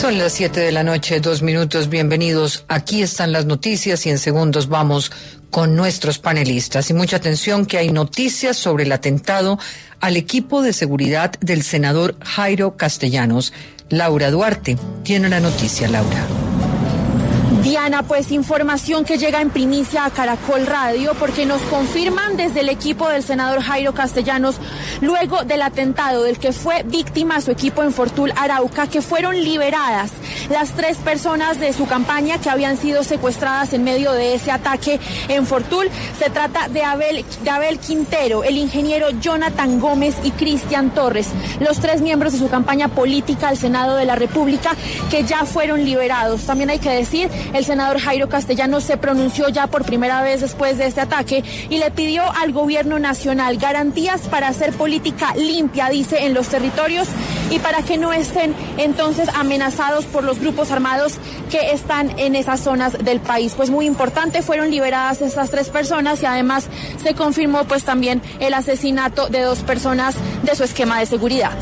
Son las 7 de la noche, 2 minutos. Bienvenidos. Aquí están las noticias y en segundos vamos con nuestros panelistas. Y mucha atención que hay noticias sobre el atentado al equipo de seguridad del senador Jairo Castellanos. Laura Duarte tiene la noticia. Laura. Diana, pues información que llega en primicia a Caracol Radio porque nos confirman desde el equipo del senador Jairo Castellanos, luego del atentado del que fue víctima su equipo en Fortul, Arauca, que fueron liberadas las 3 personas de su campaña que habían sido secuestradas en medio de ese ataque en Fortul. Se trata de Abel Quintero, el ingeniero Jonathan Gómez y Cristian Torres, los 3 miembros de su campaña política al Senado de la República que ya fueron liberados. También hay que decir, el senador Jairo Castellanos se pronunció ya por primera vez después de este ataque y le pidió al gobierno nacional garantías para hacer política limpia, dice, en los territorios y para que no estén entonces amenazados por los grupos armados que están en esas zonas del país. Pues muy importante, fueron liberadas estas 3 personas y además se confirmó pues también el asesinato de 2 personas de su esquema de seguridad.